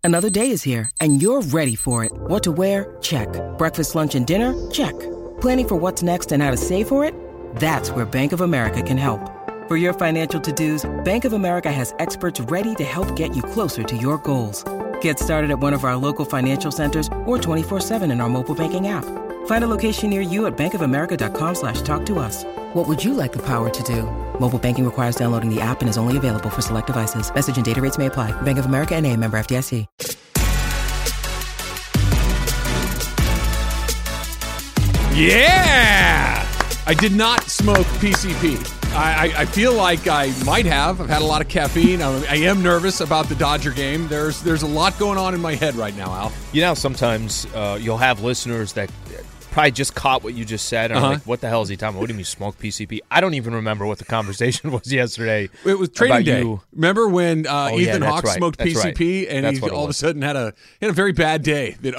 Another day is here, and you're ready for it. What to wear? Check. Breakfast, lunch, and dinner? Check. Planning for what's next and how to save for it? That's where Bank of America can help. For your financial to-dos, Bank of America has experts ready to help get you closer to your goals. Get started at one of our local financial centers or 24/7 in our mobile banking app. Find a location near you at bankofamerica.com/talktous. What would you like the power to do? Mobile banking requires downloading the app and is only available for select devices. Message and data rates may apply. Bank of America N.A., member FDIC. Yeah! I did not smoke PCP. I feel like I might have. I've had a lot of caffeine. I am nervous about the Dodger game. There's a lot going on in my head right now, Al. You know, sometimes you'll have listeners that probably just caught what you just said. And I'm like, what the hell is he talking about? What do you mean smoke PCP? I don't even remember what the conversation was yesterday. It was trading day. You. Remember when Ethan Hawke right. smoked PCP and he all of a sudden had a very bad day that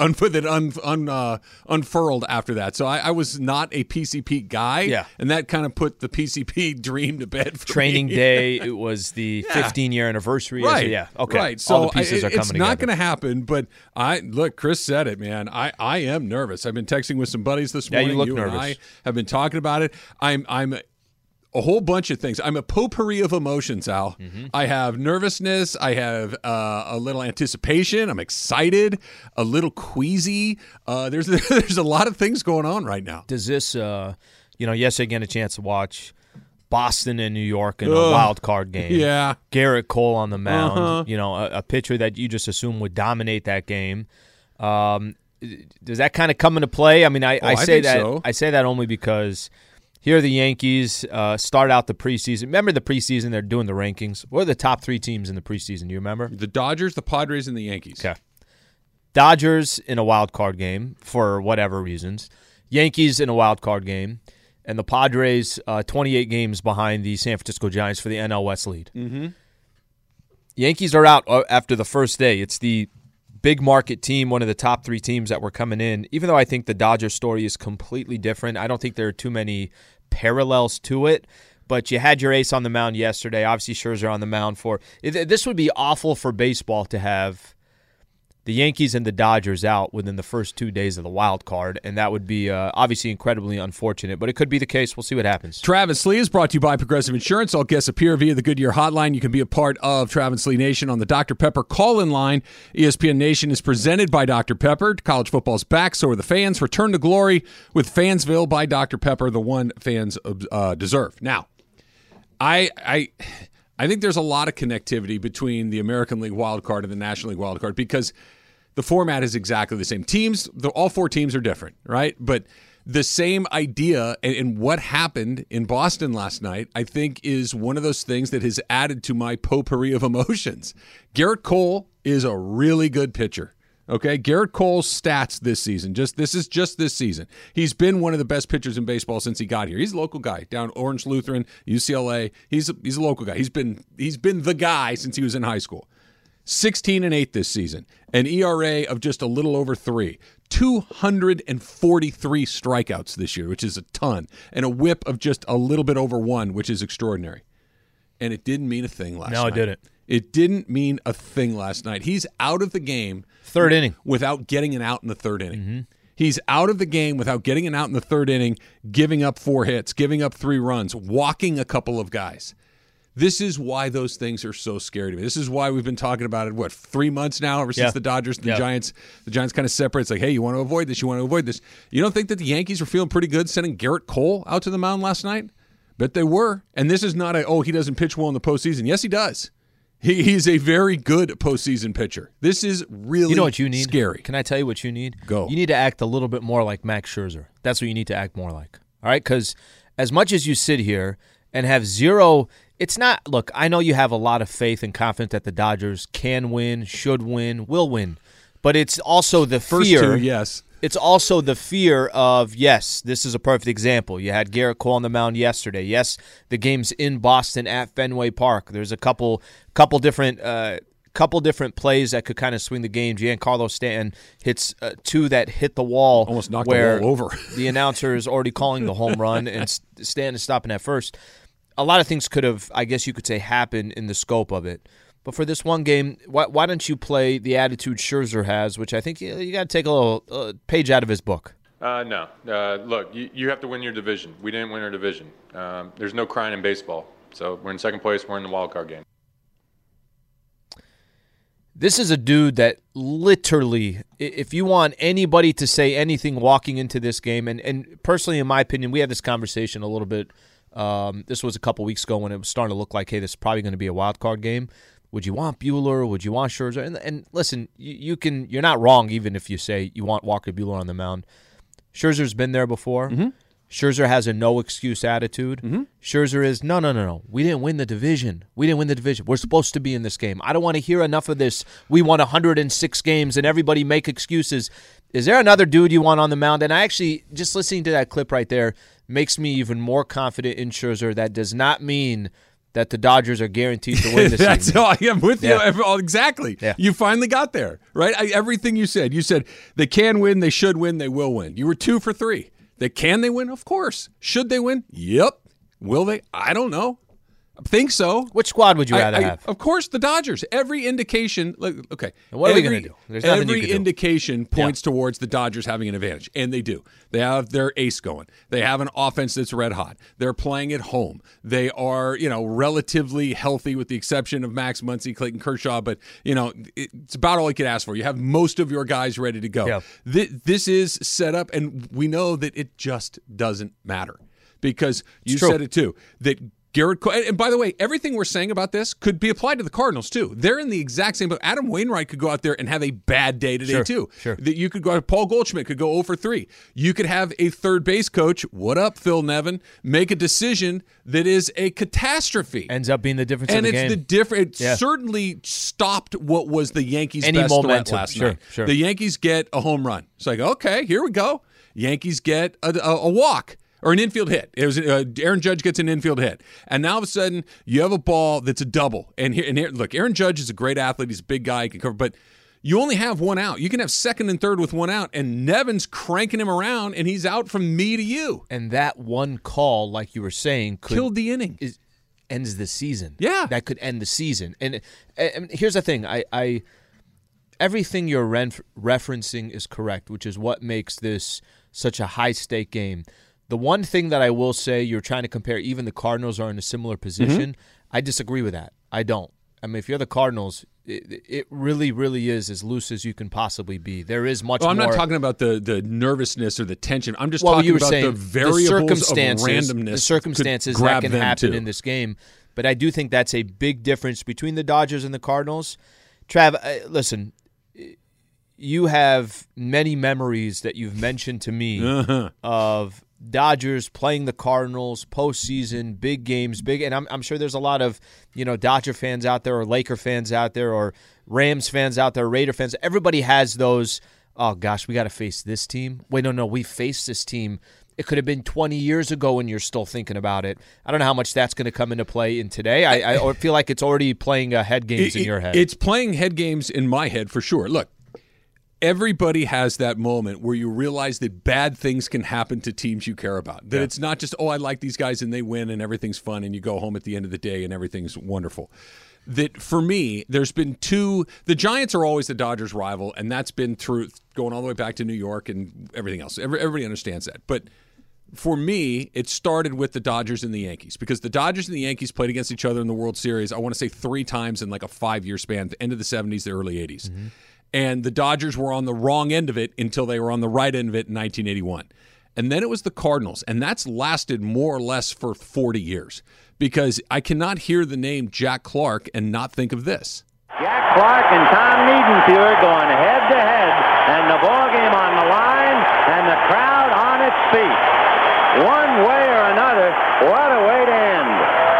unfurled after that. So I was not a PCP guy. Yeah. And that kind of put the PCP dream to bed for Training me. day. It was the 15-year anniversary. Right. So, yeah. Okay. Right. So all the pieces are coming it's together. not going to happen. But look, Chris said it, man. I am nervous. I've been texting with some buddies this morning. You look nervous. nervous. And I have been talking about it. I'm a whole bunch of things. I'm a potpourri of emotions, Al. Mm-hmm. I have nervousness. I have a little anticipation. I'm excited, a little queasy. There's a lot of things going on right now. Does this, yesterday again a chance to watch Boston and New York in a wild card game. Yeah. Garrett Cole on the mound. A pitcher that you just assume would dominate that game. Does that kind of come into play? I mean, I say that so. I say that only because here the Yankees start out the preseason. Remember the preseason? They're doing the rankings. What are the top 3 teams in the preseason? Do you remember? The Dodgers, the Padres, and the Yankees. Okay. Dodgers in a wild card game for whatever reasons. Yankees in a wild card game. And the Padres 28 games behind the San Francisco Giants for the NL West lead. Mm-hmm. Yankees are out after the first day. It's the big market team, one of the top 3 teams that were coming in. Even though I think the Dodgers story is completely different, I don't think there are too many parallels to it. But you had your ace on the mound yesterday. Obviously, Scherzer on the mound for – this would be awful for baseball to have the Yankees and the Dodgers out within the first 2 days of the wild card, and that would be obviously incredibly unfortunate. But it could be the case. We'll see what happens. Travis Lee is brought to you by Progressive Insurance. All guests appear via the Goodyear Hotline. You can be a part of Travis Lee Nation on the Dr. Pepper call-in line. ESPN Nation is presented by Dr. Pepper. College football's back, so are the fans. Return to glory with Fansville by Dr. Pepper, the one fans deserve. Now, I think there's a lot of connectivity between the American League wild card and the National League wild card because the format is exactly the same. Teams, all 4 teams are different, right? But the same idea and what happened in Boston last night, I think, is one of those things that has added to my potpourri of emotions. Garrett Cole is a really good pitcher. Okay, Garrett Cole's stats this season, this is just this season. He's been one of the best pitchers in baseball since he got here. He's a local guy down Orange Lutheran, UCLA. He's a local guy. He's been the guy since he was in high school. 16-8 this season, an ERA of just a little over 3, 243 strikeouts this year, which is a ton, and a whip of just a little bit over 1, which is extraordinary. And it didn't mean a thing last night. No, it didn't. It didn't mean a thing last night. He's out of the game. Third inning. Without getting an out in the third inning. Mm-hmm. He's out of the game without getting an out in the third inning, giving up 4 hits, giving up 3 runs, walking a couple of guys. This is why those things are so scary to me. This is why we've been talking about it, 3 months now, ever since the Dodgers and the Giants kind of separate. It's like, hey, you want to avoid this, you want to avoid this. You don't think that the Yankees were feeling pretty good sending Garrett Cole out to the mound last night? Bet they were. And this is not he doesn't pitch well in the postseason. Yes, he does. He's a very good postseason pitcher. This is really you know what you need? Scary. Can I tell you what you need? Go. You need to act a little bit more like Max Scherzer. That's what you need to act more like. All right? Because as much as you sit here and have zero – it's not – look, I know you have a lot of faith and confidence that the Dodgers can win, should win, will win. But it's also the First fear. 2, yes. It's also the fear of, yes, this is a perfect example. You had Garrett Cole on the mound yesterday. Yes, the game's in Boston at Fenway Park. There's a couple different plays that could kind of swing the game. Giancarlo Stanton hits 2 that hit the wall. Almost knocked where the wall over. The announcer is already calling the home run, and Stanton is stopping at first. A lot of things could have, I guess you could say, happened in the scope of it. But for this one game, why don't you play the attitude Scherzer has, which I think you got to take a little page out of his book? No. Look, you have to win your division. We didn't win our division. There's no crying in baseball. So we're in second place. We're in the wild card game. This is a dude that literally, if you want anybody to say anything walking into this game, and personally, in my opinion, we had this conversation a little bit. This was a couple weeks ago when it was starting to look like, hey, this is probably going to be a wild card game. Would you want Buehler? Would you want Scherzer? And listen, you're not wrong even if you say you want Walker Buehler on the mound. Scherzer's been there before. Mm-hmm. Scherzer has a no-excuse attitude. Mm-hmm. Scherzer is, no. We didn't win the division. We're supposed to be in this game. I don't want to hear enough of this. We won 106 games, and everybody make excuses. Is there another dude you want on the mound? And I actually, just listening to that clip right there, makes me even more confident in Scherzer. That does not mean that the Dodgers are guaranteed to win this That's all. I'm with you. Yeah. Exactly. Yeah. You finally got there, right? Everything you said. You said they can win, they should win, they will win. You were 2 for 3. Can they win? Of course. Should they win? Yep. Will they? I don't know. I think so. Which squad would you rather have? Of course, the Dodgers. Every indication. Okay. What are we going to do? There's nothing you can Every do. indication points towards the Dodgers having an advantage, and they do. They have their ace going. They have an offense that's red hot. They're playing at home. They are, relatively healthy with the exception of Max Muncy, Clayton Kershaw, but, it's about all you could ask for. You have most of your guys ready to go. Yeah. This is set up, and we know that it just doesn't matter because you true. said it too, that Garrett Cole, and by the way, everything we're saying about this could be applied to the Cardinals too. They're in the exact same boat. Adam Wainwright could go out there and have a bad day today too. Sure. That you could go. Paul Goldschmidt could go 0 for 3. You could have a third base coach. What up, Phil Nevin? Make a decision that is a catastrophe. Ends up being the difference in And the it's game. the difference. It certainly stopped what was the Yankees' Any best threat momentum. last Sure, night. sure. The Yankees get a home run. It's like, okay, here we go. Yankees get a walk. Or an infield hit. It was Aaron Judge gets an infield hit, and now all of a sudden you have a ball that's a double. And here, look, Aaron Judge is a great athlete. He's a big guy. He can cover, but you only have one out. You can have second and third with one out, and Nevin's cranking him around, and he's out from me to you. And that one call, like you were saying, Killed the inning. Ends the season. Yeah, that could end the season. And here's the thing: I everything you're referencing is correct, which is what makes this such a high stake game. The one thing that I will say, you're trying to compare, even the Cardinals are in a similar position. Mm-hmm. I disagree with that. I don't. I mean, if you're the Cardinals, it really, really is as loose as you can possibly be. There is much more. I'm not talking about the nervousness or the tension. I'm just talking about the variables of randomness. The circumstances that can happen in this game. But I do think that's a big difference between the Dodgers and the Cardinals. Trav, listen, you have many memories that you've mentioned to me of Dodgers playing the Cardinals postseason, big games, and I'm sure there's a lot of Dodger fans out there, or Laker fans out there, or Rams fans out there, Raider fans. Everybody has those. Oh gosh, we got to face this team. Wait, no, we faced this team. It could have been 20 years ago, and you're still thinking about it. I don't know how much that's going to come into play in today. I feel like it's already playing head games in your head. It's playing head games in my head for sure. Look. Everybody has that moment where you realize that bad things can happen to teams you care about. That it's not just, I like these guys and they win and everything's fun and you go home at the end of the day and everything's wonderful. That for me, there's been the Giants are always the Dodgers' rival, and that's been through going all the way back to New York and everything else. Everybody understands that. But for me, it started with the Dodgers and the Yankees because the Dodgers and the Yankees played against each other in the World Series, I want to say 3 times in like a 5-year span, the end of the 70s, the early 80s. Mm-hmm. And the Dodgers were on the wrong end of it until they were on the right end of it in 1981. And then it was the Cardinals, and that's lasted more or less for 40 years because I cannot hear the name Jack Clark and not think of this. Jack Clark and Tom Niedenfuhr going head-to-head, and the ball game on the line, and the crowd on its feet. One way or another, what a way to end.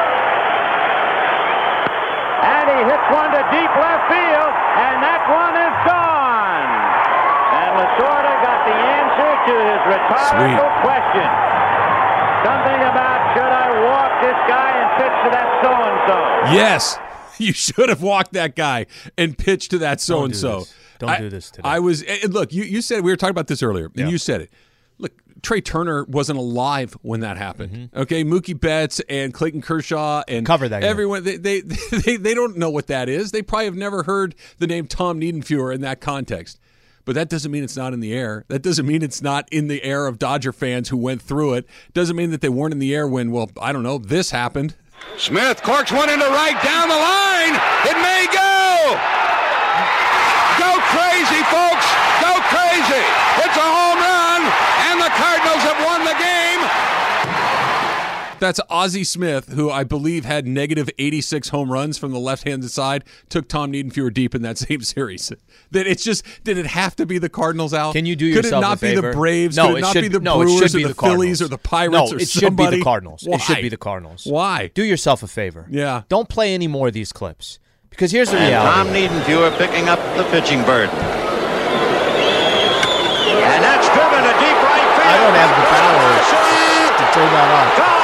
And he hits one to deep left field, and that one is gone. And Lasorda got the answer to his rhetorical question. Something about, should I walk this guy and pitch to that so-and-so? Yes, you should have walked that guy and pitched to that so-and-so. Don't do this today. Look, you said, we were talking about this earlier, and you said it. Look, Trey Turner wasn't alive when that happened. Okay, Mookie Betts and Clayton Kershaw and Cover that everyone, they don't know what that is. They probably have never heard the name Tom Niedenfuer in that context. But that doesn't mean it's not in the air. That doesn't mean it's not in the air of Dodger fans who went through it. Doesn't mean that they weren't in the air when, well, I don't know, this happened. Smith corks one into right, down the line. It may go. Go crazy, folks. Go crazy. It's a home run, and the Cardinals have won the game. That's Ozzie Smith, who I believe had negative 86 home runs from the left-handed side, took Tom Niedenfuer deep in that same series. That it's just, did it have to be the Cardinals, Al? Can you do yourself a favor? Could it not be the Braves? No, Could it not be the Brewers or the Phillies or the Pirates or somebody? No, it should be the Cardinals. Why? It should be the Cardinals. Why? Do yourself a favor. Yeah. Don't play any more of these clips. Because here's the reality. Tom Niedenfuer picking up the pitching bird. And that's driven to deep right field. I don't have the power to turn that off.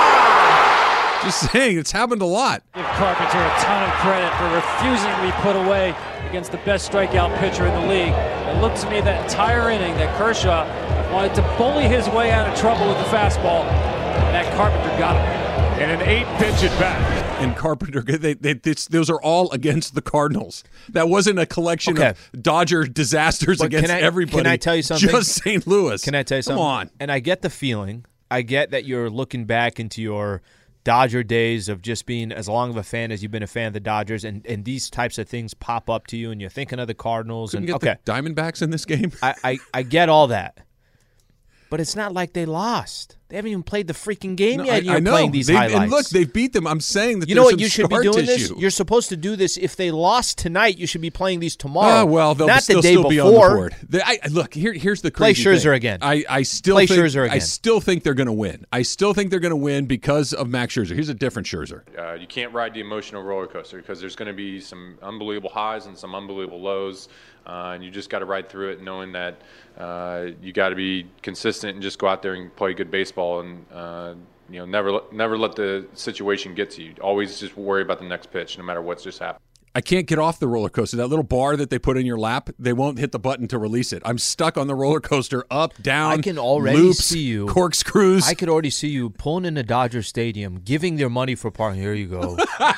Just saying, it's happened a lot. Give Carpenter a ton of credit for refusing to be put away against the best strikeout pitcher in the league. It looked to me that entire inning that Kershaw wanted to bully his way out of trouble with the fastball, and that Carpenter got him. And an 8-pitch at bat. And Carpenter, those are all against the Cardinals. That wasn't a collection of Dodger disasters But against everybody. Can I tell you something? Just St. Louis. Can I tell you something? Come on. And I get the feeling, I get that you're looking back into your Dodger days of just being as long of a fan as you've been a fan of the Dodgers, and these types of things pop up to you, and you're thinking of the Cardinals. Couldn't and get the Diamondbacks in this game. I get all that, but it's not like they lost. They haven't even played the freaking game yet. And you're playing these highlights. And look, they've beat them. I'm saying that you know what some you should be scar doing tissue. this. You're supposed to do this. If they lost tonight, you should be playing these tomorrow. Oh, well, they'll not still, the day still before. be on the board. Look, here's the crazy Play Scherzer thing. again. I still Play think Scherzer again. I still think they're going to win. I still think they're going to win because of Max Scherzer. Here's a different Scherzer. You can't ride the emotional roller coaster because there's going to be some unbelievable highs and some unbelievable lows, and you just got to ride through it knowing that you got to be consistent and just go out there and play good baseball and never let the situation get to you. Always just worry about the next pitch, no matter what's just happened. I can't get off the roller coaster. That little bar that they put in your lap, they won't hit the button to release it. I'm stuck on the roller coaster, up, down, I can already loops, see you corkscrews. I could already see you pulling into Dodger Stadium, giving their money for parking. Here you go.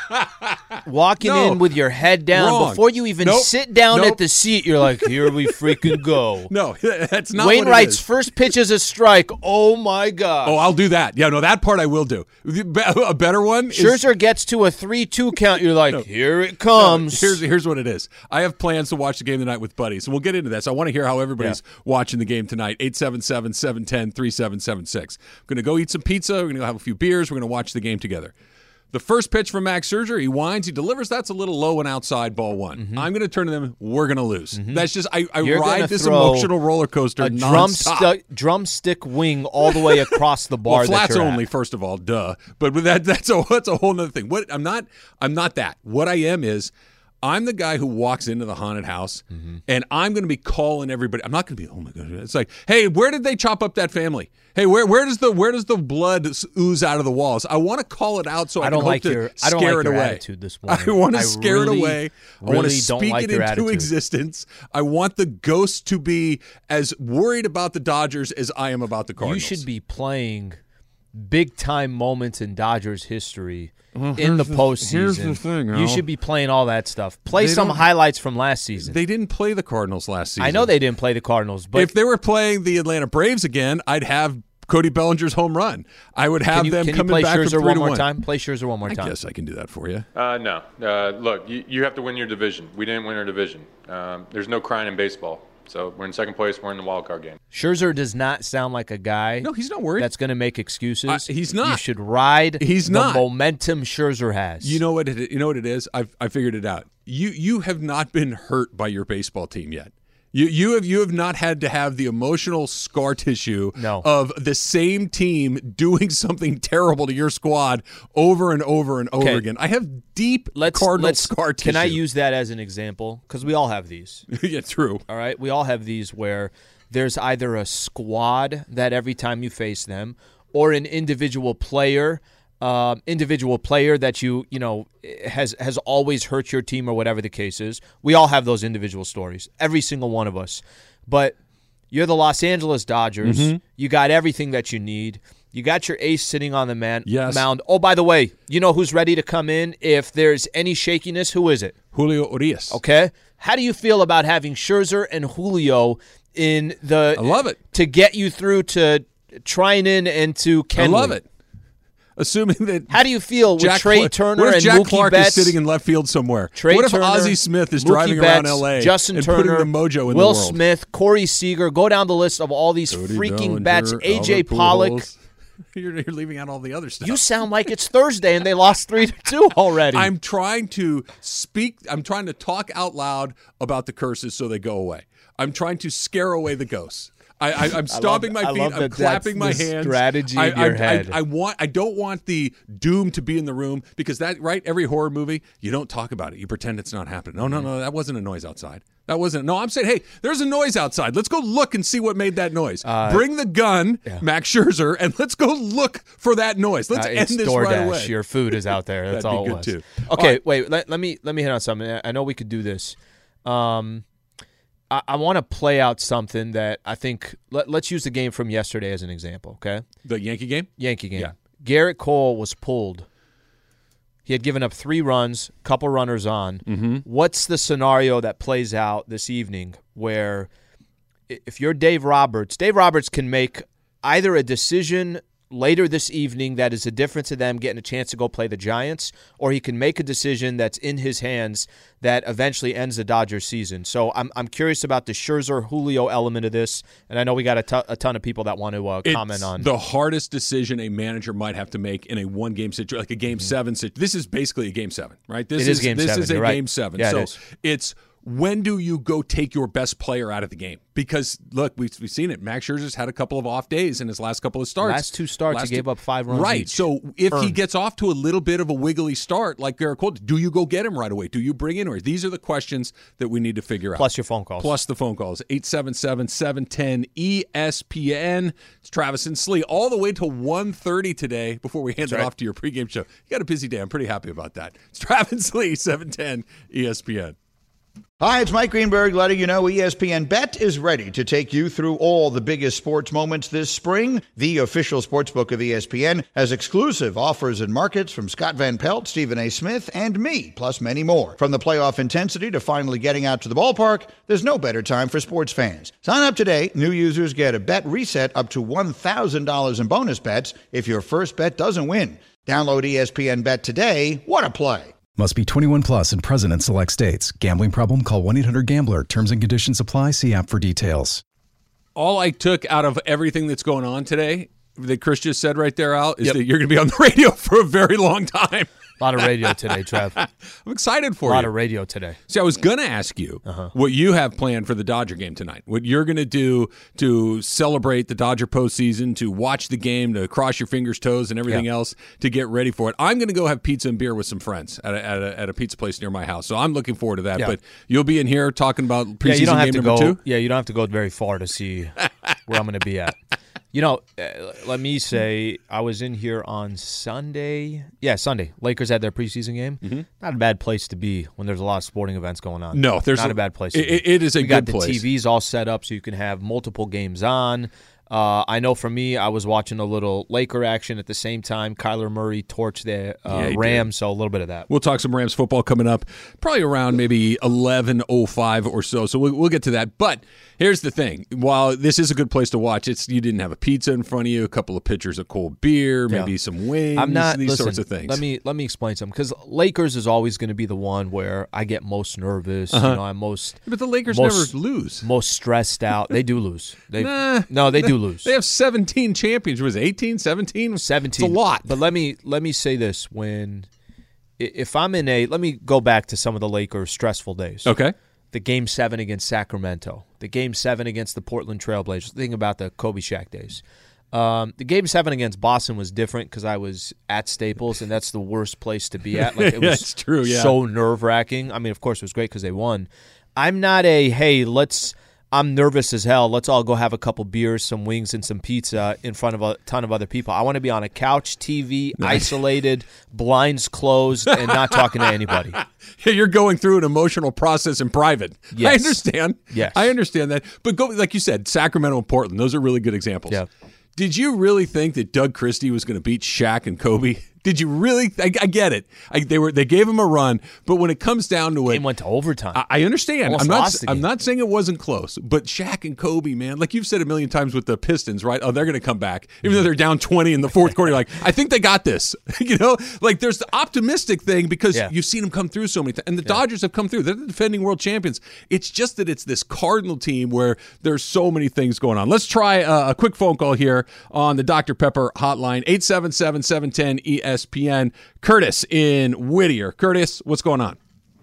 Walking in with your head down. Wrong. Before you even sit down at the seat, you're like, here we freaking go. No, that's not Wainwright's what it is. first pitch is a strike. Oh, my God. Oh, I'll do that. Yeah, no, that part I will do. A better one is... Scherzer gets to a 3-2 count. You're like, here it comes. No, here's what it is. I have plans to watch the game tonight with buddies, and we'll get into that. So I want to hear how everybody's watching the game tonight. 877-710-3776. I'm going to go eat some pizza. We're going to go have a few beers. We're going to watch the game together. The first pitch from Max Scherzer, he winds, he delivers. That's a little low and outside, ball one. Mm-hmm. I'm going to turn to them. We're going to lose. That's just, I You're ride this throw emotional roller coaster a nonstop. drumstick wing all the way across the bar. Well, flats that you're only, at. first of all, duh. But with that's a whole other thing. What I'm not that. What I am is, I'm the guy who walks into the haunted house, and I'm going to be calling everybody. I'm not going to be, oh my God. It's like, hey, where did they chop up that family? Hey, where does the blood ooze out of the walls? I want to call it out so I can hope to scare it away. Attitude this morning. I want to scare it away. I want to really don't speak like it your into attitude. existence. I want the ghost to be as worried about the Dodgers as I am about the Cardinals. You should be playing big-time moments in Dodgers history in the postseason. Here's the thing, Al. You should be playing all that stuff. Play some highlights from last season. They didn't play the Cardinals last season. I know they didn't play the Cardinals, but if they were playing the Atlanta Braves again, I'd have Cody Bellinger's home run. I would have them can you coming play back Scherzer from 3-1. one more time? Play Scherzer one more I time. guess I can do that for you. No. Look, you have to win your division. We didn't win our division. There's no crying in baseball. So we're in second place. We're in the wild card game. Scherzer does not sound like a guy. No, he's not worried. That's going to make excuses. He's not. You should ride. He's the not. momentum Scherzer has. You know what? You know what it is. I figured it out. You have not been hurt by your baseball team yet. You have not had to have the emotional scar tissue of the same team doing something terrible to your squad over and over and over again. I have deep Cardinal scar tissue. Can I use that as an example? Because we all have these. Yeah, true. All right, we all have these where there's either a squad that every time you face them, or an individual player that you know has always hurt your team or whatever the case is. We all have those individual stories, every single one of us. But You're the Los Angeles Dodgers. You got everything that you need. You got your ace sitting on the mound. Oh, by the way, you know who's ready to come in if there's any shakiness? Who is it? Julio Urias. Okay. How do you feel about having Scherzer and Julio in the – I love it. To get you through to Treinen and to Kenley? I love it. Assuming that – How do you feel with Trey Turner and Jack Mookie Clark Betts? is sitting in left field somewhere? What if Ozzie Smith is driving around L.A. Justin and Turner, putting the mojo in Will the world? Smith, Corey Seager, go down the list of all these Cody freaking Bellinger, bats. A.J. Albert Pollock. Pujols. You're leaving out all the other stuff. You sound like it's Thursday and they lost 3-2 already. I'm trying to speak. I'm trying to talk out loud about the curses so they go away. I'm trying to scare away the ghosts. I'm stomping my feet. I'm clapping my hands. Strategy in your head. I don't want the doom to be in the room because every horror movie, you don't talk about it. You pretend it's not happening. No, that wasn't a noise outside. That wasn't. No, I'm saying, hey, there's a noise outside. Let's go look and see what made that noise. Bring the gun, Max Scherzer, and let's go look for that noise. Let's end this DoorDash. right away. Your food is out there. That's all be it good was. too. Okay, wait. Let me hit on something. I know we could do this. I want to play out something that I think. Let's use the game from yesterday as an example. Okay, the Yankee game. Yankee game. Yeah. Garrett Cole was pulled. He had given up 3 runs, couple runners on. Mm-hmm. What's the scenario that plays out this evening where if you're Dave Roberts can make either a decision later this evening that is a difference to them getting a chance to go play the Giants, or he can make a decision that's in his hands that eventually ends the Dodgers season. So I'm curious about the Scherzer Julio element of this, and I know we got a ton of people that want to comment on the hardest decision a manager might have to make in a one-game situation, like a Game 7 situation. This is basically a Game 7, right? This is Game 7. This is a Game 7. Yeah, so it's when do you go take your best player out of the game? Because, look, we've seen it. Max Scherzer's had a couple of off days in his last couple of starts. Last 2 starts, he gave up 5 runs Right. each. So if he gets off to a little bit of a wiggly start, like Garrett Cole, do you go get him right away? Do you bring in? Or these are the questions that we need to figure out. Plus your phone calls. Plus the phone calls. 877-710-ESPN. It's Travis and Slee all the way till 1:30 today before we hand it off to your pregame show. You got a busy day. I'm pretty happy about that. It's Travis and Slee, 710 ESPN. Hi, it's Mike Greenberg letting you know ESPN Bet is ready to take you through all the biggest sports moments this spring. The official sportsbook of ESPN has exclusive offers and markets from Scott Van Pelt, Stephen A. Smith, and me, plus many more. From the playoff intensity to finally getting out to the ballpark, there's no better time for sports fans. Sign up today. New users get a bet reset up to $1,000 in bonus bets if your first bet doesn't win. Download ESPN Bet today. What a play. Must be 21 plus and present in select states. Gambling problem? Call 1-800-GAMBLER. Terms and conditions apply. See app for details. All I took out of everything that's going on today that Chris just said right there, Al, is that you're going to be on the radio for a very long time. A lot of radio today, Trev. I'm excited for you. A lot of radio today. See, I was going to ask you what you have planned for the Dodger game tonight, what you're going to do to celebrate the Dodger postseason, to watch the game, to cross your fingers, toes, and everything else to get ready for it. I'm going to go have pizza and beer with some friends at a pizza place near my house, so I'm looking forward to that. Yeah. But you'll be in here talking about preseason game number 2? Yeah, you don't have to go very far to see where I'm going to be at. You know, let me say, I was in here on Sunday. Yeah, Sunday. Lakers had their preseason game. Mm-hmm. Not a bad place to be when there's a lot of sporting events going on. No, there's not a bad place to be. It is a good place. We got the TVs all set up so you can have multiple games on. I know for me, I was watching a little Laker action at the same time. Kyler Murray torched the Rams, so a little bit of that. We'll talk some Rams football coming up, probably around maybe 11:05 or so. So we'll get to that. But here's the thing: while this is a good place to watch, you didn't have a pizza in front of you, a couple of pitchers of cold beer, maybe some wings, sorts of things. Let me explain something, because Lakers is always going to be the one where I get most nervous. You know, I'm most. But the Lakers never lose. Most stressed out. They do lose. No, they do lose. They have 17 champions. Was it 18, 17? 17. It's a lot. But let me say this: if I'm in let me go back to some of the Lakers' stressful days. Okay. The Game 7 against Sacramento. The Game 7 against the Portland Trailblazers. Think about the Kobe Shaq days. The Game 7 against Boston was different because I was at Staples, and that's the worst place to be at. Like, it was it's true, so nerve-wracking. I mean, of course, it was great because they won. I'm not I'm nervous as hell. Let's all go have a couple beers, some wings, and some pizza in front of a ton of other people. I want to be on a couch, TV, isolated, blinds closed, and not talking to anybody. You're going through an emotional process in private. Yes. I understand. Yes. I understand that. But go, like you said, Sacramento and Portland, those are really good examples. Yeah. Did you really think that Doug Christie was going to beat Shaq and Kobe? Did you really? I get it. They gave him a run, but when it comes down to it, Game went to overtime. I understand. Almost I'm not saying it wasn't close, but Shaq and Kobe, man, like you've said a million times with the Pistons, right? Oh, they're going to come back, even though they're down 20 in the fourth quarter. You're like, I think they got this. Like there's the optimistic thing because you've seen them come through so many times, and the Dodgers have come through. They're the defending world champions. It's just that it's this Cardinal team where there's so many things going on. Let's try a quick phone call here on the Dr. Pepper hotline, 877-710-ESPN. Curtis in Whittier. Curtis, what's going on?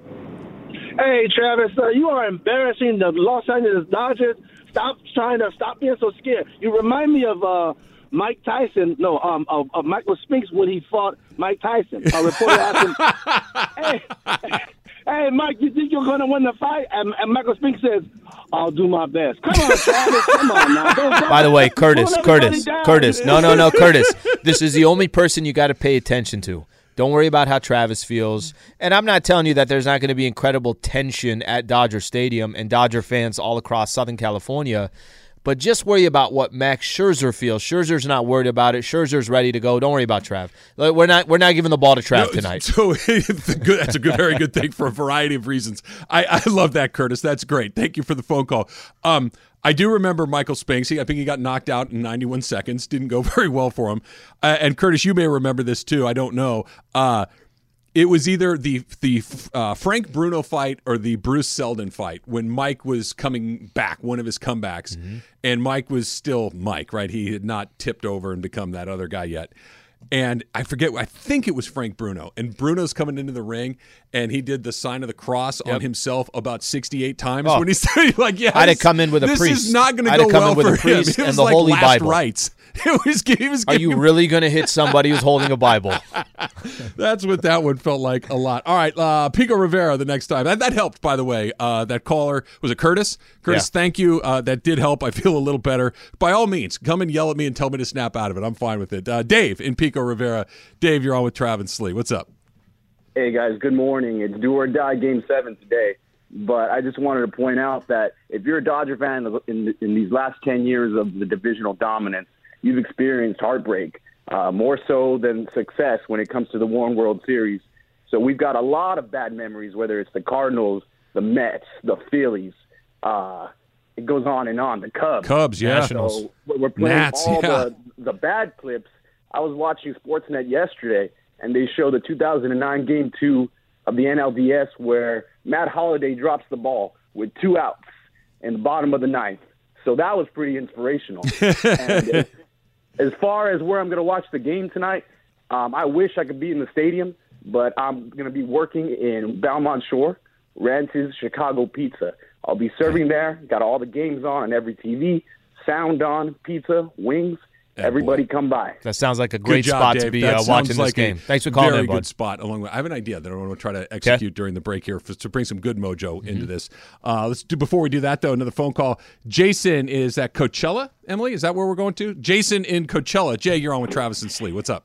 Hey, Travis, you are embarrassing the Los Angeles Dodgers. Stop being so scared. You remind me of Mike Tyson. No, of Michael Spinks when he fought Mike Tyson. A reporter asked him, hey, Mike, you think you're going to win the fight? And Michael Spinks says, I'll do my best. Come on, Travis. Come on now. By the way, Curtis. No, Curtis. This is the only person you got to pay attention to. Don't worry about how Travis feels. And I'm not telling you that there's not going to be incredible tension at Dodger Stadium and Dodger fans all across Southern California. But just worry about what Max Scherzer feels. Scherzer's not worried about it. Scherzer's ready to go. Don't worry about Trav. We're not giving the ball to Trav tonight. So that's a very good thing for a variety of reasons. I love that, Curtis. That's great. Thank you for the phone call. I do remember Michael Spinks. I think he got knocked out in 91 seconds. Didn't go very well for him. And Curtis, you may remember this too. I don't know. It was either the Frank Bruno fight or the Bruce Seldon fight when Mike was coming back, one of his comebacks, and Mike was still Mike, right? He had not tipped over and become that other guy yet. And I forget, I think it was Frank Bruno. And Bruno's coming into the ring, and he did the sign of the cross on himself about 68 times. When he said, like, yeah, I'd have come in with a priest. This is not going to go well for him. It and was the like Holy last Bible. rites. Are you really going to hit somebody who's holding a Bible? That's what that one felt like a lot. All right, Pico Rivera the next time. That helped, by the way. That caller, was it Curtis? Curtis, thank you. That did help. I feel a little better. By all means, come and yell at me and tell me to snap out of it. I'm fine with it. Dave in Pico Rivera. Dave, you're on with Trav and Slee. What's up? Hey, guys. Good morning. It's do or die Game 7 today. But I just wanted to point out that if you're a Dodger fan in these last 10 years of the divisional dominance, you've experienced heartbreak, more so than success when it comes to the one World Series. So we've got a lot of bad memories, whether it's the Cardinals, the Mets, the Phillies. It goes on and on. The Cubs. Yeah. So we're playing the bad clips. I was watching Sportsnet yesterday, and they show the 2009 Game 2 of the NLDS where Matt Holliday drops the ball with 2 outs in the bottom of the ninth. So that was pretty inspirational. And as far as where I'm going to watch the game tonight, I wish I could be in the stadium, but I'm going to be working in Belmont Shore, Ranch's Chicago Pizza. I'll be serving there, got all the games on every watching sound on, pizza, wings. Everybody come by. That sounds like a great spot to be watching this game. Thanks for calling in, bud. Very good spot. I have an idea that I want to try to execute during the break here to bring some good mojo into this. Let's do. Before we do that, though, another phone call. Jason is at Coachella. Emily, is that where we're going to? Jason in Coachella. Jay, you're on with Travis and Slee. What's up?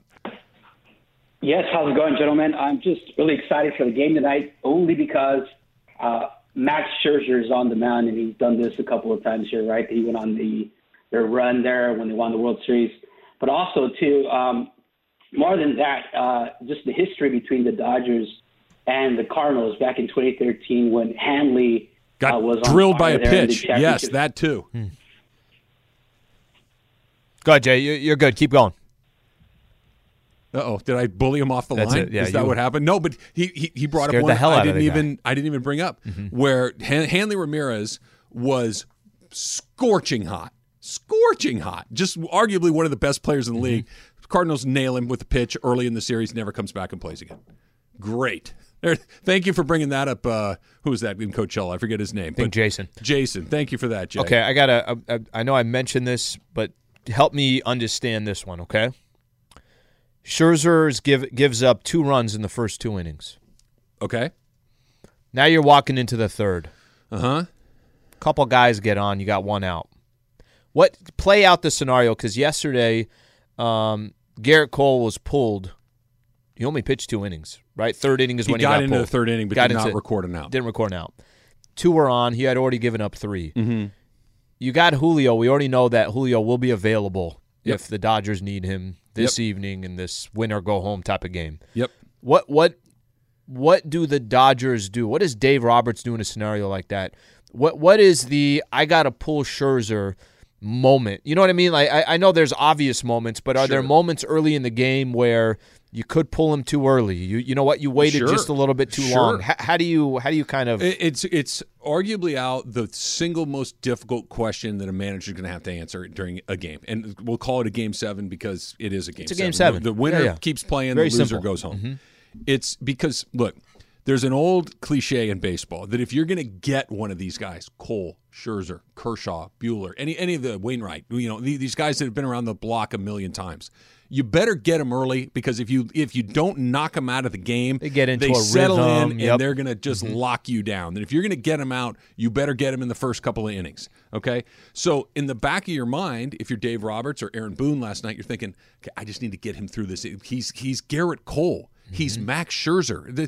Yes, how's it going, gentlemen? I'm just really excited for the game tonight, only because Max Scherzer is on the mound, and he's done this a couple of times here, right? He went on their run there when they won the World Series. But also, too, more than that, just the history between the Dodgers and the Cardinals back in 2013 when Hanley was drilled by a pitch. Yes, that too. Go ahead, Jay. You're good. Keep going. Uh-oh, did I bully him off the line? It. Yeah, is that what happened? No, but he brought up one the hell I out didn't of the even I didn't even bring up where Hanley Ramirez was scorching hot, just arguably one of the best players in the league. Cardinals nail him with a pitch early in the series, never comes back and plays again. Great. Thank you for bringing that up. Who was that in Coachella? I forget his name. I think Jason. Jason, thank you for that, Jay. Okay, I know I mentioned this, but help me understand this one, okay? Scherzer gives up 2 runs in the first 2 innings. Okay. Now you're walking into the third. Uh-huh. couple guys get on, you got one out. Play out the scenario, because yesterday Garrett Cole was pulled. He only pitched 2 innings, right? Third inning is when he got pulled. He got into the third inning, but did not record an out. Didn't record an out. 2 were on. He had already given up 3. Mm-hmm. You got Julio. We already know that Julio will be available if the Dodgers need him this evening in this win-or-go-home type of game. Yep. What do the Dodgers do? What does Dave Roberts do in a scenario like that? What is the I got to pull Scherzer moment? You know what I mean? Like I know there's obvious moments, but are there moments early in the game where you could pull him too early? You know what? You waited just a little bit too long. How do you kind of? It's arguably out the single most difficult question that a manager is going to have to answer during a game, and we'll call it a Game 7 because it is a Game 7. It's a Game 7. The winner keeps playing. Very the loser simple. goes home. Mm-hmm. It's because look, there's an old cliche in baseball that if you're going to get one of these guys, Cole, Scherzer, Kershaw, Buehler, any of the Wainwright, these guys that have been around the block a million times, you better get them early, because if you don't knock them out of the game, they get into a settle rhythm, in, and they're going to just lock you down. And if you're going to get them out, you better get them in the first couple of innings. Okay, so in the back of your mind, if you're Dave Roberts or Aaron Boone last night, you're thinking, okay, I just need to get him through this. He's Garrett Cole. He's Max Scherzer.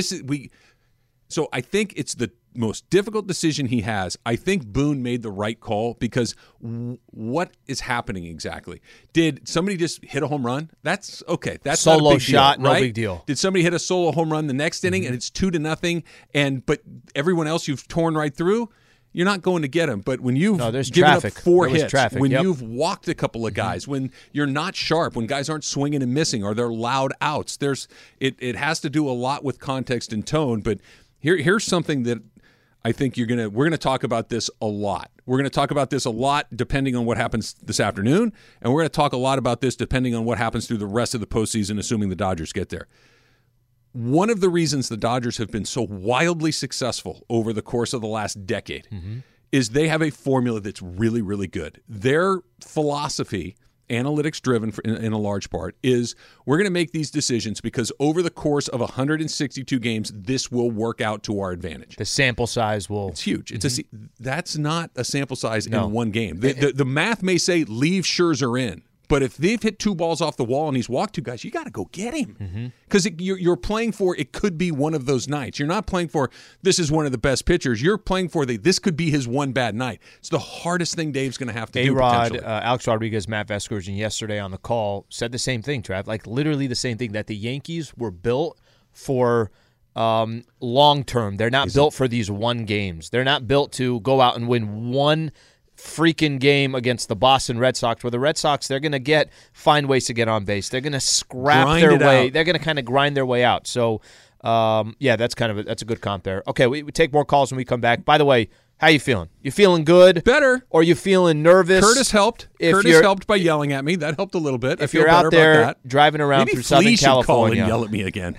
So I think it's the most difficult decision he has. I think Boone made the right call, because what is happening exactly? Did somebody just hit a home run? That's okay. That's solo not a big shot, deal, right? No big deal. Did somebody hit a solo home run the next inning and it's 2-0, but everyone else you've torn right through? You're not going to get him. But when you've given up 4 hits, when you've walked a couple of guys, when you're not sharp, when guys aren't swinging and missing, or they're loud outs, it has to do a lot with context and tone. But here's something that I think we're gonna talk about this a lot. We're going to talk about this a lot depending on what happens this afternoon, and we're going to talk a lot about this depending on what happens through the rest of the postseason, assuming the Dodgers get there. One of the reasons the Dodgers have been so wildly successful over the course of the last decade is they have a formula that's really, really good. Their philosophy, analytics-driven in a large part, is we're going to make these decisions because over the course of 162 games, this will work out to our advantage. The sample size will... It's huge. That's not a sample size in one game. The math may say leave Scherzer in. But if they've hit 2 balls off the wall and he's walked 2 guys, you got to go get him. Because you're playing for it could be one of those nights. You're not playing for this is one of the best pitchers. You're playing for this could be his one bad night. It's the hardest thing Dave's going to have to do potentially. Alex Rodriguez, Matt Vescourgeon yesterday on the call said the same thing, Trav. Like literally the same thing, that the Yankees were built for long term. They're not built for these one games. They're not built to go out and win one freaking game against the Boston Red Sox, where the Red Sox, they're going to find ways to get on base. They're going to scrap their way. They're going to kind of grind their way out. So, that's a good comp there. Okay, we take more calls when we come back. By the way, how you feeling? You feeling good? Better. Or you feeling nervous? Curtis helped. Curtis helped by yelling at me. That helped a little bit. If you're out there driving around through Southern California, call and yell at me again.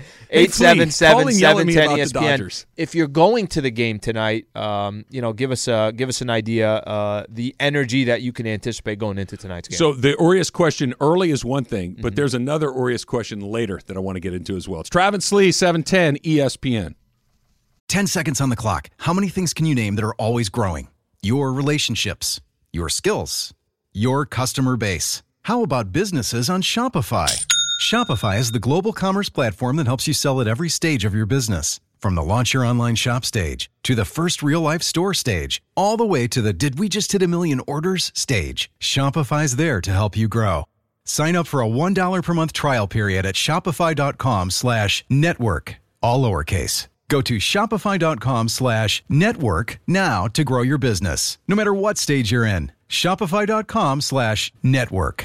877-710-ESPN. If you're going to the game tonight, give us an idea the energy that you can anticipate going into tonight's game. So the Orias question early is one thing, but there's another Orias question later that I want to get into as well. It's Travis Lee, 710 ESPN. 10 seconds on the clock. How many things can you name that are always growing? Your relationships, your skills, your customer base. How about businesses on Shopify? Shopify is the global commerce platform that helps you sell at every stage of your business. From the launch your online shop stage, to the first real-life store stage, all the way to the did we just hit 1 million orders stage. Shopify's there to help you grow. Sign up for a $1 per month trial period at shopify.com/network, all lowercase. Go to shopify.com/network now to grow your business, no matter what stage you're in. Shopify.com/network.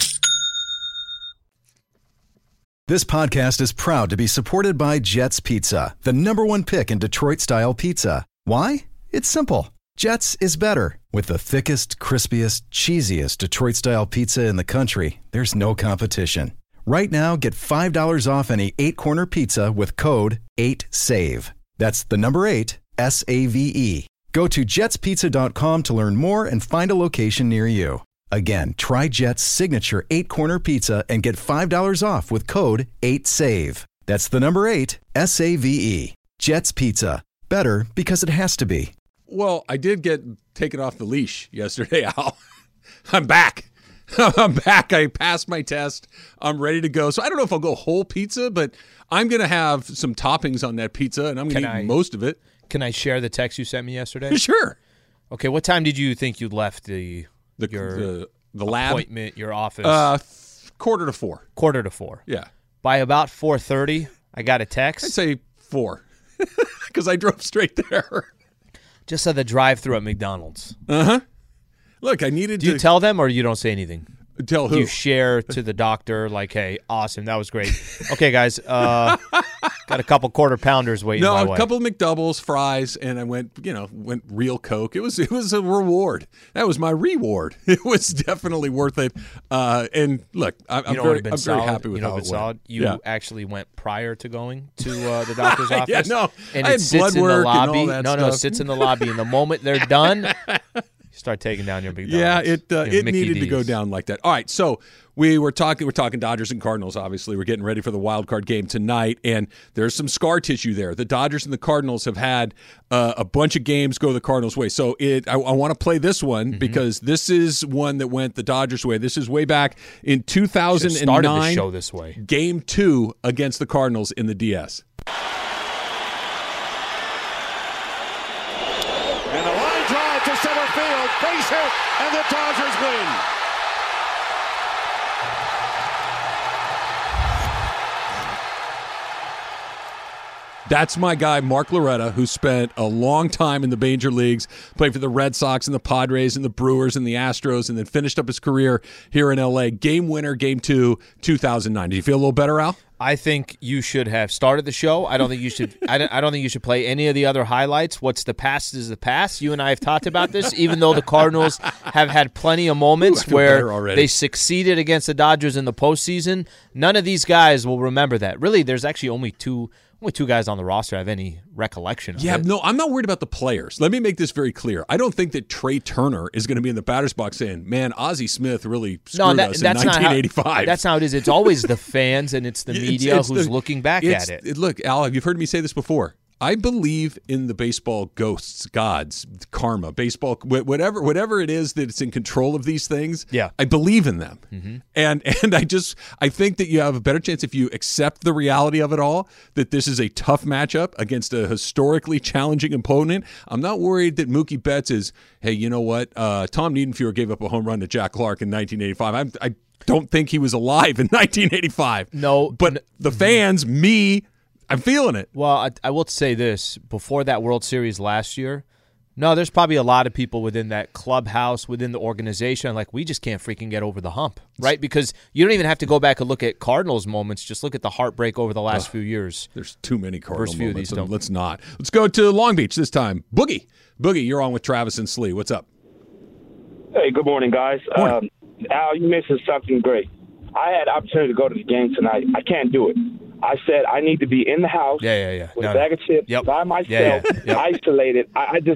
This podcast is proud to be supported by Jets Pizza, the #1 pick in Detroit-style pizza. Why? It's simple. Jets is better. With the thickest, crispiest, cheesiest Detroit-style pizza in the country, there's no competition. Right now, get $5 off any 8-corner pizza with code 8SAVE. That's the number 8, SAVE. Go to jetspizza.com to learn more and find a location near you. Again, try Jet's signature 8-corner pizza and get $5 off with code 8SAVE. That's the number 8, SAVE. Jet's Pizza. Better because it has to be. Well, I did get taken off the leash yesterday, Al. I'm back. I'm back. I passed my test. I'm ready to go. So I don't know if I'll go whole pizza, but I'm going to have some toppings on that pizza, and I'm going to eat most of it. Can I share the text you sent me yesterday? Sure. Okay, what time did you think you'd left your lab appointment, your office? 3:45. 3:45. Yeah. By about 4:30, I got a text. I'd say 4 because I drove straight there. Just at the drive-thru at McDonald's. Uh-huh. Look, I needed to... Do you tell them or you don't say anything? Tell who? You share to the doctor like, hey, awesome, that was great. Okay, guys, got a couple quarter pounders waiting my way. No, a couple of McDoubles, fries, and I went real Coke. It was a reward. That was my reward. It was definitely worth it. And look, I'm very happy with how it went. You actually went prior to going to the doctor's office. Yeah, no, and I had it sits blood in work the lobby. and all that stuff. No, it sits in the lobby, and the moment they're done. Start taking down your McDonald's. Yeah, it needed to go down like that. All right, so we're talking Dodgers and Cardinals, obviously. We're getting ready for the wild card game tonight, and there's some scar tissue there. The Dodgers and the Cardinals have had a bunch of games go the Cardinals' way. So I want to play this one because this is one that went the Dodgers' way. This is way back in 2009. Started the show this way. Game 2 against the Cardinals in the DS. And a line drive to center field, base hit, and the Dodgers win. That's my guy, Mark Loretta, who spent a long time in the major leagues, played for the Red Sox and the Padres and the Brewers and the Astros, and then finished up his career here in L.A. Game winner, Game 2, 2009. Do you feel a little better, Al? I think you should have started the show. I don't think you should. I don't think you should play any of the other highlights. What's the past is the past. You and I have talked about this. Even though the Cardinals have had plenty of moments where they succeeded against the Dodgers in the postseason, none of these guys will remember that. Really, there's actually only two guys on the roster have any recollection of it. Yeah, no, I'm not worried about the players. Let me make this very clear. I don't think that Trey Turner is going to be in the batter's box saying, man, Ozzie Smith really screwed us in 1985. That's not how it is. It's always the fans and it's the media who's looking back at it. Look, Al, you've heard me say this before. I believe in the baseball ghosts, gods, karma, baseball, whatever it is that's in control of these things. Yeah, I believe in them, and I think that you have a better chance if you accept the reality of it all. That this is a tough matchup against a historically challenging opponent. I'm not worried that Mookie Betts is. Hey, you know what? Tom Niedenfuer gave up a home run to Jack Clark in 1985. I don't think he was alive in 1985. No, but the fans, me. I'm feeling it. Well, I will say this. Before that World Series last year, there's probably a lot of people within that clubhouse, within the organization, like, we just can't freaking get over the hump, right? Because you don't even have to go back and look at Cardinals moments. Just look at the heartbreak over the last few years. There's too many Cardinals moments. Of these let's not. Let's go to Long Beach this time. Boogie, you're on with Travis and Slee. What's up? Hey, good morning, guys. Morning. Al, you mentioned something great. I had opportunity to go to the game tonight. I can't do it. I said I need to be in the house with a bag of chips by myself, isolated.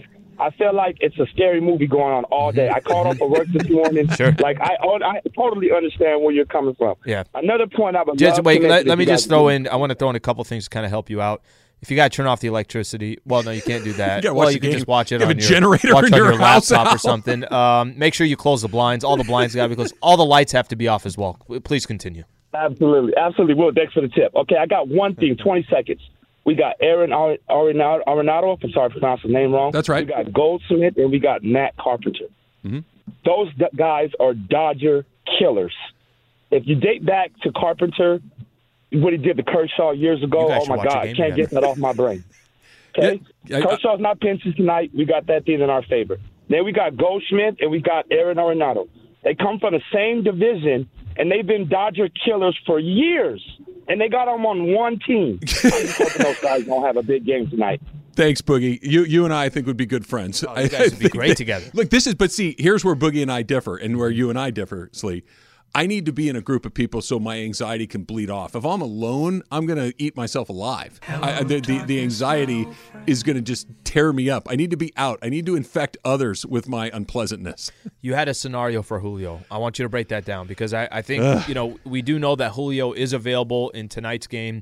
I feel like it's a scary movie going on all day. I called off of work this morning. Sure. Like, I totally understand where you're coming from. Yeah. Another point I would love let me just throw in – I want to throw in a couple things to kind of help you out. If you got to turn off the electricity, well, no, you can't do that. You can just watch it on your generator on your laptop house or something. Make sure you close the blinds. All the blinds got to be closed. All the lights have to be off as well. Please continue. Absolutely. Will, thanks for the tip. Okay, I got one thing, 20 seconds. We got Aaron Arenado, if I'm sorry to pronounce his name wrong. That's right. We got Goldsmith, and we got Matt Carpenter. Mm-hmm. Those guys are Dodger killers. If you date back to Carpenter, what he did to Kershaw years ago, oh, my God, can't get that off my brain. Okay? Kershaw's not pinching tonight. We got that thing in our favor. Then we got Goldschmidt, and we got Aaron Arenado. They come from the same division, and they've been Dodger killers for years. And they got them on one team. I'm just hoping those guys don't have a big game tonight. Thanks, Boogie. You and I think would be good friends. Oh, you guys would be great together. Look, but see, here's where Boogie and I differ, and where you and I differ, Slee. I need to be in a group of people so my anxiety can bleed off. If I'm alone, I'm going to eat myself alive. The anxiety is going to just tear me up. I need to be out. I need to infect others with my unpleasantness. You had a scenario for Julio. I want you to break that down because I think we do know that Julio is available in tonight's game.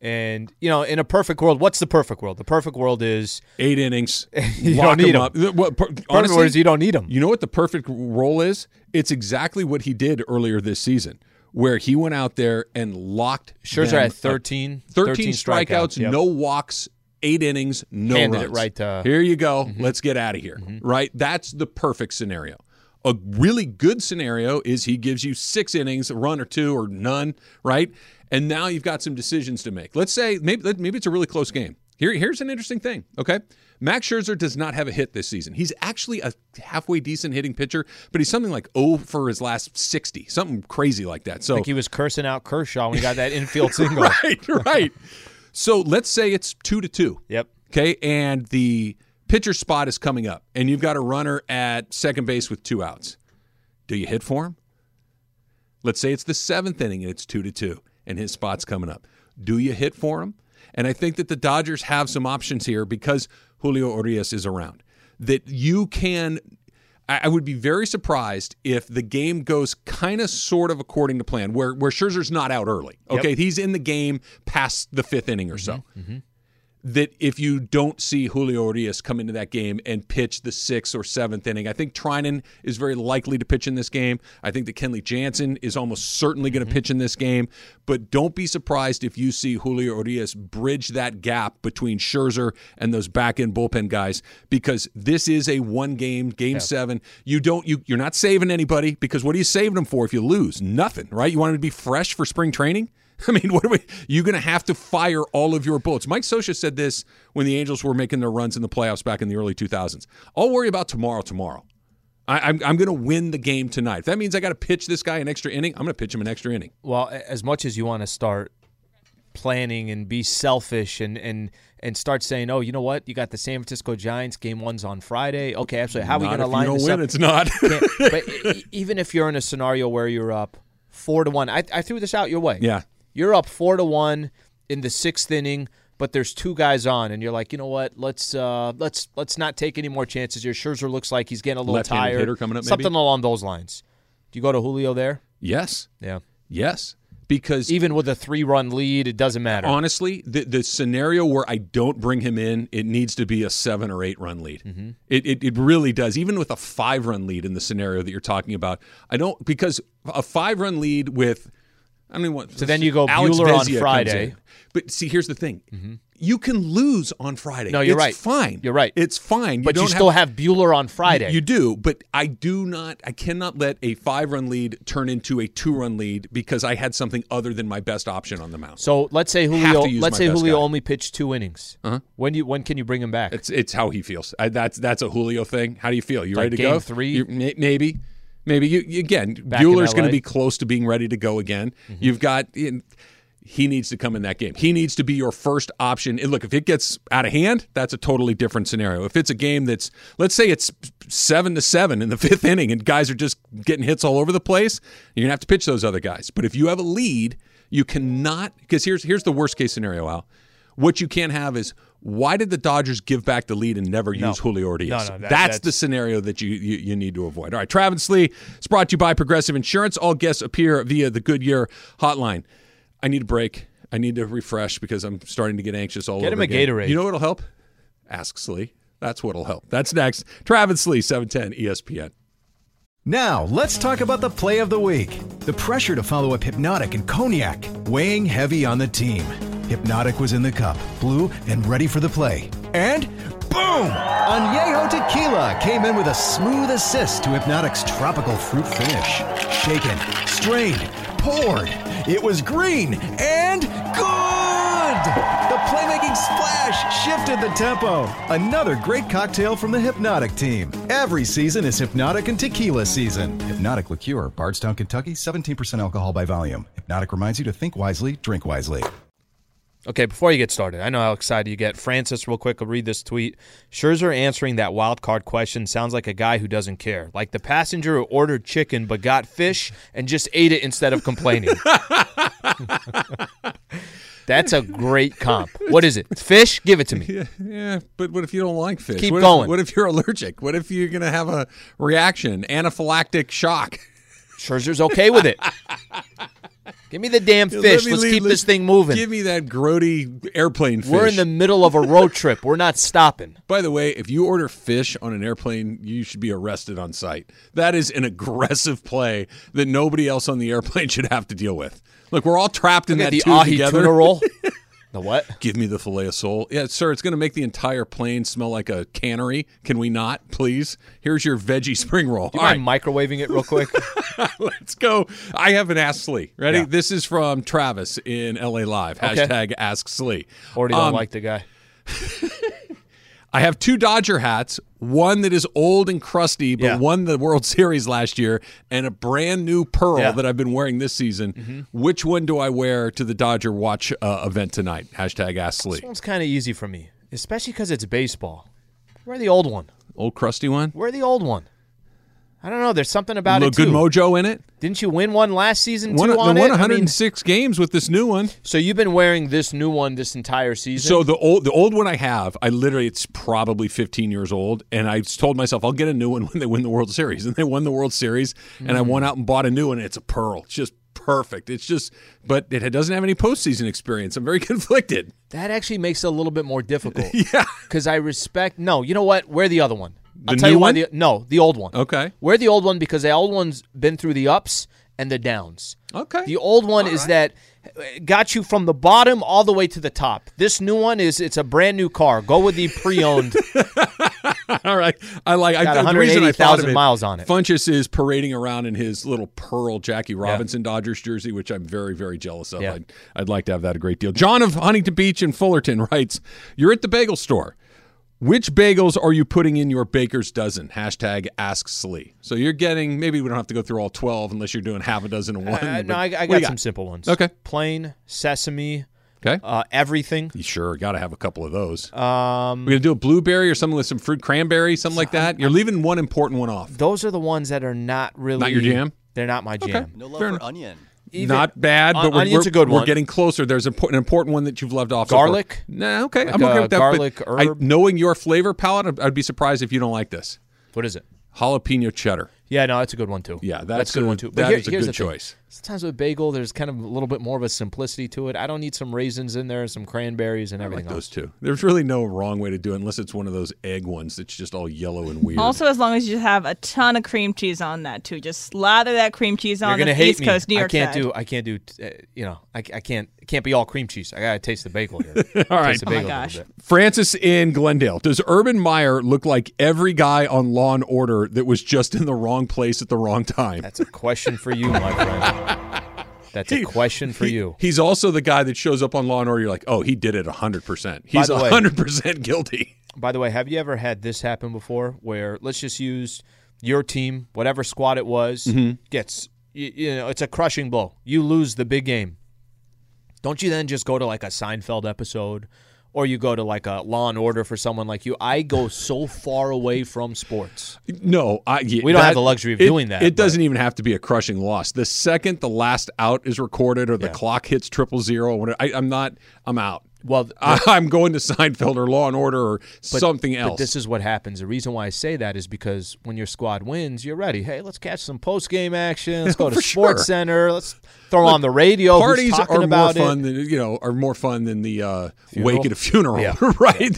And, in a perfect world, what's the perfect world? The perfect world is 8 innings. You don't need him. Honestly, world is you don't need him. You know what the perfect role is? It's exactly what he did earlier this season, where he went out there and locked Scherzer had 13 strikeouts, yep. no walks, 8 innings, no Handed runs. it right to, here you go. Let's get out of here. Right? That's the perfect scenario. A really good scenario is he gives you 6 innings, a run or 2 or none, right? And now you've got some decisions to make. Let's say maybe it's a really close game. Here's an interesting thing, okay? Max Scherzer does not have a hit this season. He's actually a halfway decent hitting pitcher, but he's something like 0 for his last 60, something crazy like that. So I think he was cursing out Kershaw when he got that infield single. Right. So let's say it's 2-2. Yep. Okay, and the pitcher spot is coming up, and you've got a runner at second base with 2 outs. Do you hit for him? Let's say it's the 7th inning and it's 2-2, and his spot's coming up. Do you hit for him? And I think that the Dodgers have some options here because Julio Urias is around. That you can – I would be very surprised if the game goes kind of sort of according to plan, where Scherzer's not out early. Okay, Yep. He's in the game past the 5th inning or so. That if you don't see Julio Urias come into that game and pitch the 6th or 7th inning, I think Treinen is very likely to pitch in this game. I think that Kenley Jansen is almost certainly going to pitch in this game. But don't be surprised if you see Julio Urias bridge that gap between Scherzer and those back-end bullpen guys, because this is a one-game, Game 7. You're not saving anybody, because what are you saving them for if you lose? Nothing, right? You want them to be fresh for spring training? I mean, you're going to have to fire all of your bullets. Mike Scioscia said this when the Angels were making their runs in the playoffs back in the early 2000s. I'll worry about tomorrow. I'm going to win the game tonight. If that means I got to pitch this guy an extra inning, I'm going to pitch him an extra inning. Well, as much as you want to start planning and be selfish and start saying, oh, you know what? You got the San Francisco Giants, Game 1's on Friday. Okay, absolutely. How are we going to line this up? It's not. But even if you're in a scenario where you're up 4-1, I threw this out your way. Yeah. You're up 4-1 in the 6th inning, but there's 2 guys on, and you're like, you know what? Let's not take any more chances here. Scherzer looks like he's getting a little Left-handed tired. hitter coming up, maybe? Something along those lines. Do you go to Julio there? Yes. Yeah. Yes. Because even with a 3-run lead, it doesn't matter. Honestly, the scenario where I don't bring him in, it needs to be a 7 or 8 run lead. Mm-hmm. It really does. Even with a 5-run lead in the scenario that you're talking about, I don't, because a 5-run lead with. I mean, what? So then you go Alex Buehler on Vesia Friday. But see, here's the thing. You can lose on Friday. No, you're right. It's fine. You're right. It's fine. But you still have Buehler on Friday. You do, but I cannot let a 5-run lead turn into a 2-run lead because I had something other than my best option on the mound. So let's say Julio only pitched 2 innings. Uh-huh. When can you bring him back? It's how he feels. That's a Julio thing. How do you feel? You ready to Game go? 3? Maybe. Again, Back Buehler's in going LA? to be close to being ready to go again. You've got he needs to come in that game. He needs to be your first option. And look, if it gets out of hand, that's a totally different scenario. If it's a game that's, let's say it's 7-7 in the 5th inning and guys are just getting hits all over the place, you're going to have to pitch those other guys. But if you have a lead, you cannot, because here's the worst case scenario, Al. What you can't have is, why did the Dodgers give back the lead and never use Julio Urias? No, that's the scenario that you need to avoid. All right, Travis Lee is brought to you by Progressive Insurance. All guests appear via the Goodyear hotline. I need a break. I need to refresh because I'm starting to get anxious all over again. Get him a Gatorade. You know what'll help? Ask Slee. That's what'll help. That's next. Travis Lee, 710 ESPN. Now, let's talk about the play of the week. The pressure to follow up Hypnotic and Cognac, weighing heavy on the team. Hypnotic was in the cup, blue, and ready for the play. And boom! Añejo Tequila came in with a smooth assist to Hypnotic's tropical fruit finish. Shaken, strained, poured. It was green and good! The playmaking splash shifted the tempo. Another great cocktail from the Hypnotic team. Every season is Hypnotic and Tequila season. Hypnotic Liqueur, Bardstown, Kentucky, 17% alcohol by volume. Hypnotic reminds you to think wisely, drink wisely. Okay, before you get started, I know how excited you get. Francis, real quick, I'll read this tweet. Scherzer answering that wild card question sounds like a guy who doesn't care. Like the passenger who ordered chicken but got fish and just ate it instead of complaining. That's a great comp. What is it? Fish? Give it to me. Yeah, but what if you don't like fish? Keep going. What if you're allergic? What if you're going to have a reaction, anaphylactic shock? Scherzer's okay with it. Give me the damn fish. Let's keep this thing moving. Give me that grody airplane fish. We're in the middle of a road trip. We're not stopping. By the way, if you order fish on an airplane, you should be arrested on sight. That is an aggressive play that nobody else on the airplane should have to deal with. Look, we're all trapped in that the tube ahi together. tuna roll. The what? Give me the filet of sole. Yeah, sir, it's going to make the entire plane smell like a cannery. Can we not, please? Here's your veggie spring roll. Do you mind microwaving it real quick? Let's go. I have an Ask Slee. Ready? Yeah. This is from Travis in LA Live. Hashtag Ask Slee. Already don't like the guy. I have 2 Dodger hats, one that is old and crusty, but won the World Series last year, and a brand new pearl that I've been wearing this season. Mm-hmm. Which one do I wear to the Dodger Watch event tonight? Hashtag Ask Slee. This one's kind of easy for me, especially because it's baseball. Wear the old one. Old crusty one? Wear the old one. I don't know. There's something about it, too. Good mojo in it? Didn't you win one last season, too, on it? Won 106 games with this new one. So you've been wearing this new one this entire season? So the old one I have, it's probably 15 years old, and I told myself I'll get a new one when they win the World Series. And they won the World Series, and I went out and bought a new one, and it's a pearl. It's just perfect. But it doesn't have any postseason experience. I'm very conflicted. That actually makes it a little bit more difficult. Yeah. Because I respect – no, you know what? Wear the other one. I'll tell you why. The old one. Okay. Wear the old one because the old one's been through the ups and the downs. Okay. The old one is that got you from the bottom all the way to the top. This new one it's a brand new car. Go with the pre-owned. All right. I like got 180,000 miles on it. Funchess is parading around in his little pearl Jackie Robinson Dodgers jersey, which I'm very, very jealous of. Yeah. I'd like to have that a great deal. John of Huntington Beach in Fullerton writes, you're at the bagel store. Which bagels are you putting in your baker's dozen? Hashtag Ask Slee. So you're getting, maybe we don't have to go through all 12 unless you're doing half a dozen of one. No, I got some simple ones. Okay. Plain, sesame, okay, everything. You sure, got to have a couple of those. We're going to do a blueberry or something with some fruit cranberry, something like that? You're leaving one important one off. Those are the ones that are not really. Not your jam? They're not my jam. No love for onion. Not bad, but onion's a good one. We're getting closer. There's an important one that you've left off. Garlic? Nah, okay. Like I'm okay with that. Garlic, herb? Knowing your flavor palette, I'd be surprised if you don't like this. What is it? Jalapeno cheddar. Yeah, no, that's a good one, too. Yeah, that's a good one, too. But that is a good choice. Sometimes with bagel, there's kind of a little bit more of a simplicity to it. I don't need some raisins in there, some cranberries, and everything else. Those too. There's really no wrong way to do it unless it's one of those egg ones that's just all yellow and weird. Also, as long as you have a ton of cream cheese on that, too. Just slather that cream cheese on the East Coast New York side. I can't do, it can't be all cream cheese. I got to taste the bagel here. All right. Oh, my gosh. Francis in Glendale. Does Urban Meyer look like every guy on Law & Order that was just in the wrong place at the wrong time? That's a question for you, my friend. That's a question for you. He's also the guy that shows up on Law & Order. You're like, oh, he did it 100%. He's 100% guilty. By the way, have you ever had this happen before where let's just use your team, whatever squad it was, gets, it's a crushing blow. You lose the big game. Don't you then just go to like a Seinfeld episode or you go to like a Law and Order for someone like you? I go so far away from sports. No. We don't have the luxury of doing that. It doesn't even have to be a crushing loss. The second the last out is recorded or the clock hits 000, I'm out. Well, I'm going to Seinfeld or Law and Order or something else. But this is what happens. The reason why I say that is because when your squad wins, you're ready. Hey, let's catch some post-game action. Let's go to Sports Center. Let's throw on the radio. Parties are more fun than the wake at a funeral, right?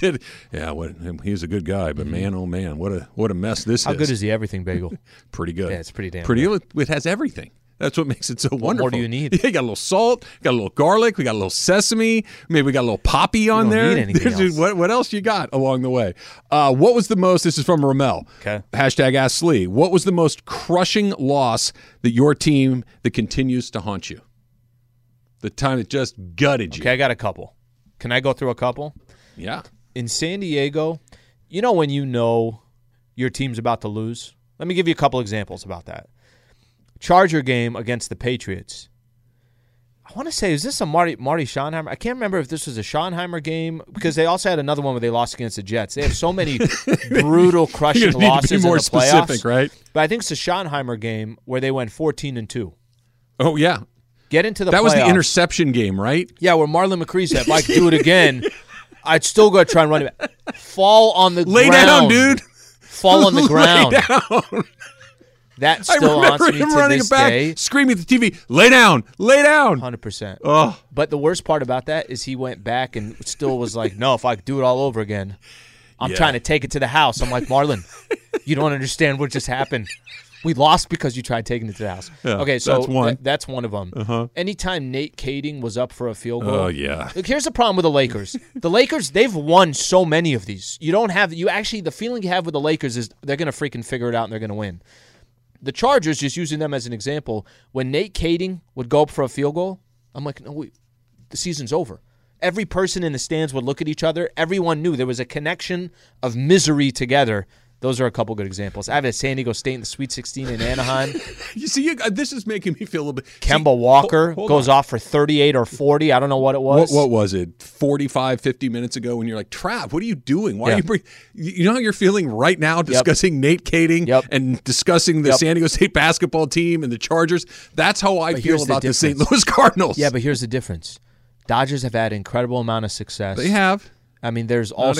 He's a good guy, but man, oh man, what a mess this is. How good is the everything bagel? Pretty good. Yeah, it's pretty damn good. It has everything. That's what makes it so wonderful. What more do you need? You got a little salt, got a little garlic, we got a little sesame, maybe we got a little poppy on there. You don't need anything else. What else you got along the way? What was the most, this is from Ramel, hashtag Ask Slee, what was the most crushing loss that your team that continues to haunt you? The time it just gutted you. Okay, I got a couple. Can I go through a couple? Yeah. In San Diego, when you know your team's about to lose? Let me give you a couple examples about that. Charger game against the Patriots. I want to say, is this a Marty Schottenheimer? I can't remember if this was a Schottenheimer game because they also had another one where they lost against the Jets. They have so many brutal, crushing losses in the playoffs. Specific, right? But I think it's the Schottenheimer game where they went 14-2. Oh, yeah. Get into the playoffs. That was the interception game, right? Yeah, where Marlon McCree said, if I could do it again, I'd still go try and run it back. Fall on the ground. Lay down, dude. Fall on the ground. Lay down. That still haunts me to this day. Screaming at the TV, lay down. 100%. Oh. But the worst part about that is he went back and still was like, no, if I could do it all over again, I'm trying to take it to the house. I'm like, Marlon, you don't understand what just happened. We lost because you tried taking it to the house. Yeah, okay, so that's one of them. Uh-huh. Anytime Nate Kading was up for a field goal. Oh, yeah. Look, here's the problem with the Lakers. The Lakers, they've won so many of these. The feeling you have with the Lakers is they're going to freaking figure it out and they're going to win. The Chargers, just using them as an example, when Nate Kading would go up for a field goal, I'm like, no, the season's over. Every person in the stands would look at each other. Everyone knew there was a connection of misery together. Those are a couple good examples. I have a San Diego State in the Sweet 16 in Anaheim. You see, this is making me feel a little bit. Kemba Walker goes off for 38 or 40. I don't know what it was. What was it? 45, 50 minutes ago when you're like, Trav, what are you doing? Why are you You know how you're feeling right now discussing Nate Kading and discussing the San Diego State basketball team and the Chargers? That's how I feel about the St. Louis Cardinals. Yeah, but here's the difference. Dodgers have had an incredible amount of success. They have. I mean, there's also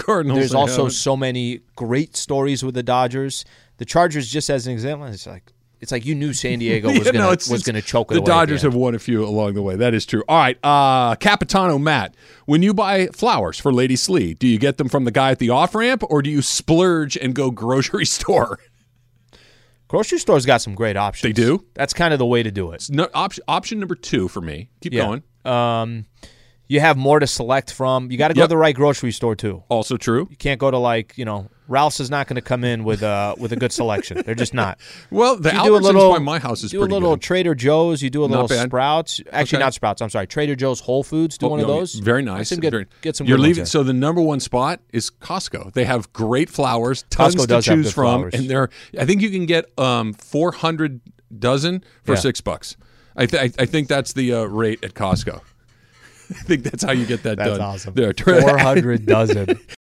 so many great stories with the Dodgers. The Chargers, just as an example, it's like you knew San Diego was going to choke it away. The Dodgers have won a few along the way. That is true. All right, Capitano Matt, when you buy flowers for Lady Slee, do you get them from the guy at the off-ramp or do you splurge and go grocery store? Grocery stores got some great options. They do? That's kind of the way to do it. No, option number 2 for me. Keep going. You have more to select from. You got to go to the right grocery store, too. Also true. You can't go to, Ralph's is not going to come in with a good selection. They're just not. Well, the Albertsons by my house is pretty good. You do a little Trader Joe's. You do a little Sprouts. Actually, not Sprouts. I'm sorry. Trader Joe's, Whole Foods. Do one of those. Very nice. Get some You're good leaving. ones So the number one spot is Costco. They have great flowers, tons to choose from. Flowers. And I think you can get 400 dozen for $6. I think that's the rate at Costco. I think that's how you get that done. That's awesome. There. 400 dozen.